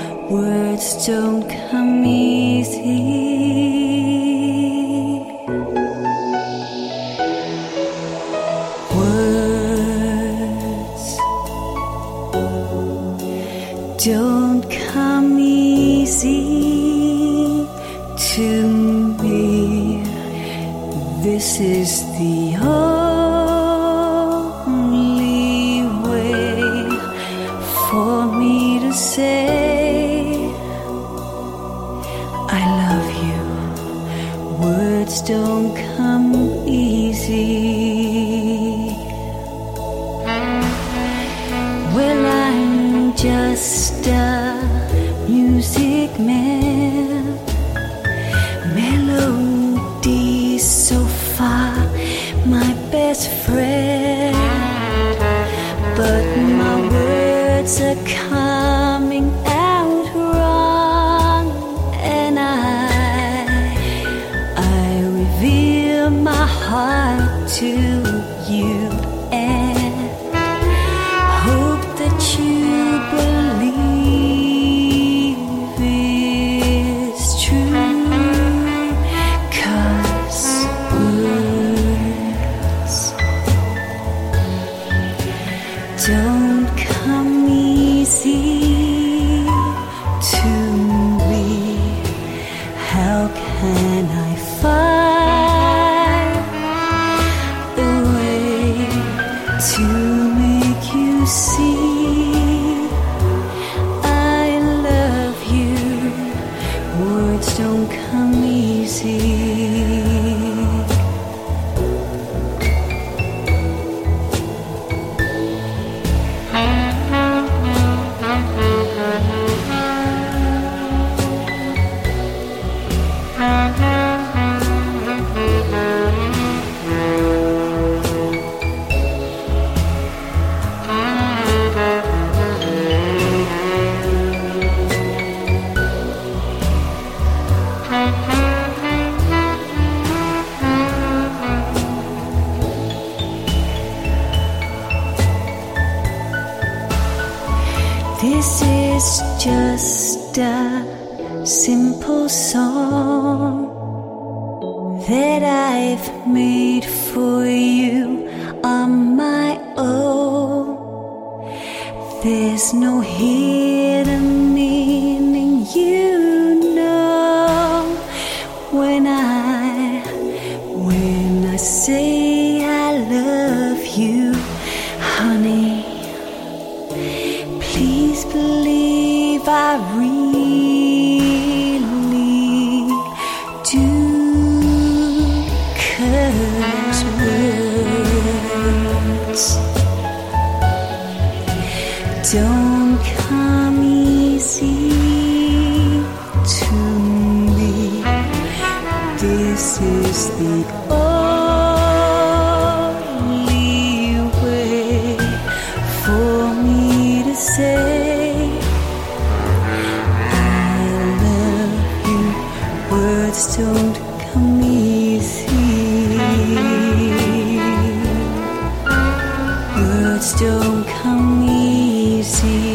Words don't come easy. Words don't come easy to me. This is the only way for me to say I love you. Words don't come easy. Well, I'm just a music man. Melody so far, my best friend. But my words are coming out wrong, and I reveal my heart to you and hope that you believe it's true. 'Cause words don't come easy to me. How can I find a way to make you see I love you? Words don't come easy. This is just a simple song that I've made for you on my own. There's no hidden meaning, you know, when I say I love you, honey. Please believe I really do. 'Cause words don't come easy to me. This is the only way for me to say I love you. Words don't come easy. Words don't come easy.